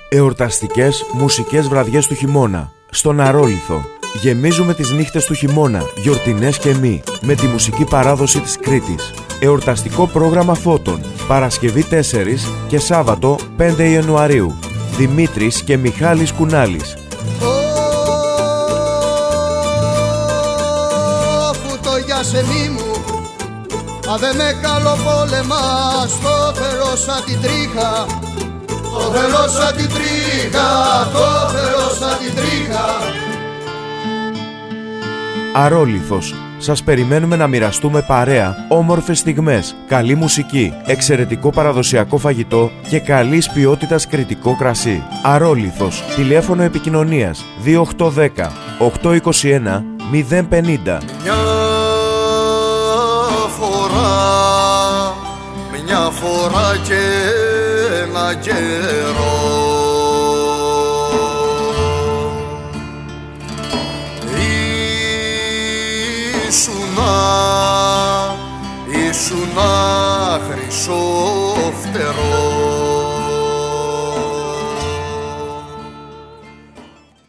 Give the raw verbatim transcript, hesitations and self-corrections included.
Εορταστικές μουσικές βραδιές του χειμώνα. Στον Αρόλιθο. Γεμίζουμε τις νύχτες του χειμώνα, γιορτινές και μη, με τη μουσική παράδοση της Κρήτης. Εορταστικό πρόγραμμα φώτων. Παρασκευή τέσσερα και Σάββατο πέντε Ιανουαρίου. Δημήτρης και Μιχάλης Κουνάλης. Σε μη μου, μα δεν με καλοπόλεμας, το θέλω σαν την τρίχα, το θέλω σαν την τρίχα, το θέλω σαν την τρίχα. Αρόλιθος. Σας περιμένουμε να μοιραστούμε παρέα, όμορφες στιγμές, καλή μουσική, εξαιρετικό παραδοσιακό φαγητό και καλής ποιότητας κρητικό κρασί. Αρόλιθος. Τηλέφωνο επικοινωνίας δύο οκτώ ένα μηδέν οκτώ είκοσι ένα μηδέν πενήντα. Μια φορά και ένα καιρό ήσουνα, ήσουνα χρυσό φτερό.